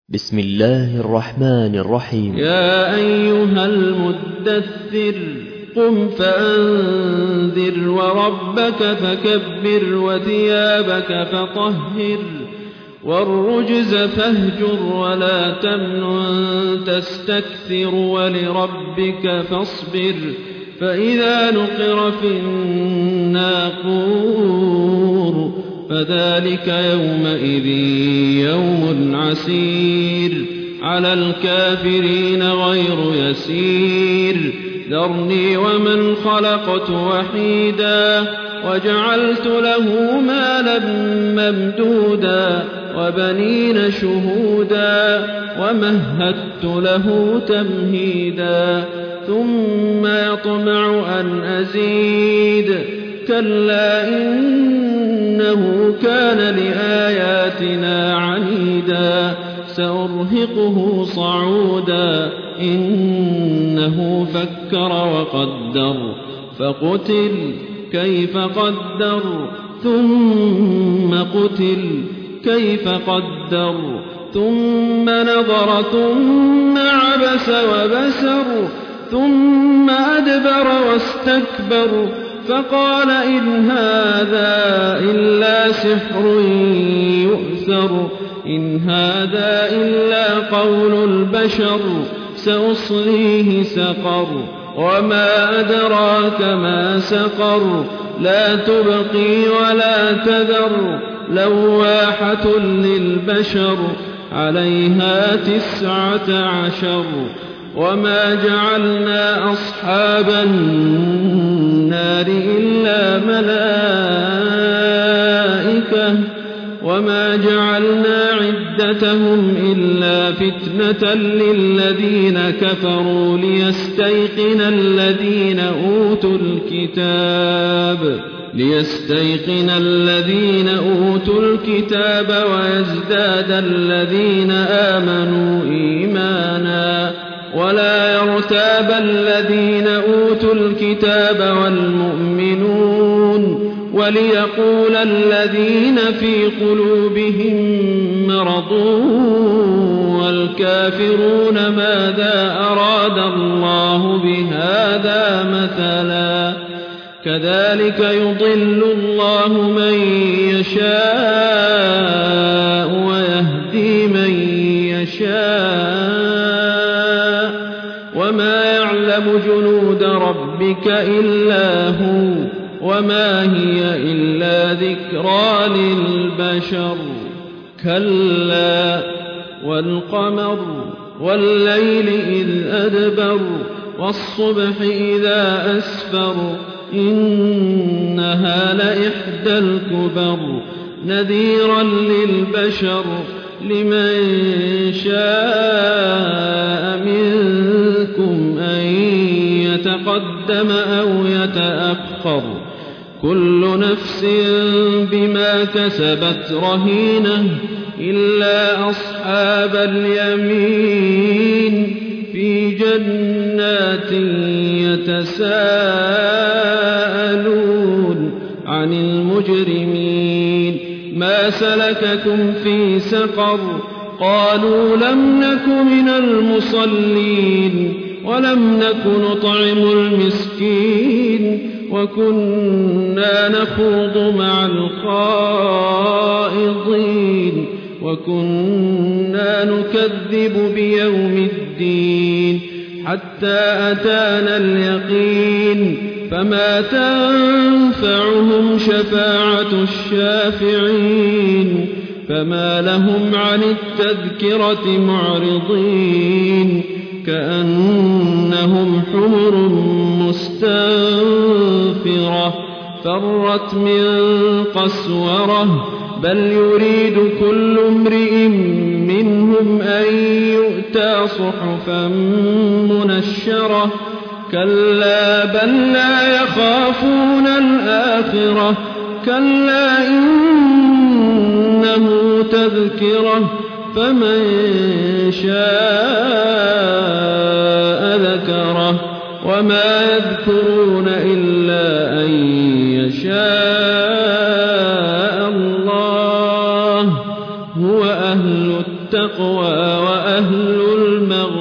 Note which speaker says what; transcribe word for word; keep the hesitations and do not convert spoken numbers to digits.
Speaker 1: بسم الله الرحمن الرحيم.
Speaker 2: يا أيها المدثر قم فأنذر وربك فكبر وثيابك فطهر والرجز فاهجر ولا تمنن تستكثر ولربك فاصبر فإذا نقر في الناقور فذلك يومئذ يوم عسير على الكافرين غير يسير ذرني ومن خلقت وحيدا وجعلت له مالا ممدودا وبنين شهودا ومهدت له تمهيدا ثم يطمع أن أزيد كلا إنه كان لآياتنا عنيدا سأرهقه صعودا إنه فكر وقدر فقتل كيف قدر ثم قتل كيف قدر ثم نظر ثم عبس وبسر ثم أدبر واستكبر فقال إن هذا إلا سحر يؤثر إن هذا إلا قول البشر سأصليه سقر وما أدراك ما سقر لا تبقي ولا تذر لواحة للبشر عليها تسعة عشر وما جعلنا أصحاب النار إلا ملائكة وما جعلنا عدتهم إلا فتنة للذين كفروا ليستيقن الذين أوتوا الكتاب ليستيقن الذين أوتوا الكتاب ويزداد الذين آمنوا إيمانا ولا يرتاب الذين أوتوا الكتاب والمؤمنون وليقول الذين في قلوبهم مرض والكافرون ماذا أراد الله بهذا مثلا كذلك يضل الله من يشاء ويهدي من يشاء وما يعلم جنود ربك إلا هو وما هي إلا ذكرى للبشر كلا والقمر والليل إذ أدبر والصبح إذا أسفر إنها لإحدى الكبر نذيرا للبشر لمن شاء منكم أن يتقدم أو يتأخر كل نفس بما كسبت رهينة إلا أصحاب اليمين في جنات يتساءلون عن المجرمين ما سلككم في سقر قالوا لم نك من المصلين ولم نك نطعم المسكين وكنا نخوض مع الخائضين وكنا نكذب بيوم الدين حتى أتانا اليقين فما تنفعهم شفاعة الشافعين فما لهم عن التذكرة معرضين كأنهم حمر مستنفرة فرت من قسورة بل يريد كل امرئ منهم أن يؤتى صحفا منشرة كلا بل لا يخافون الآخرة كلا إنه تذكرة فمن شاء ذكره وما يذكرون إلا أن يشاء الله هو أهل التقوى التقوى وأهل المغفرة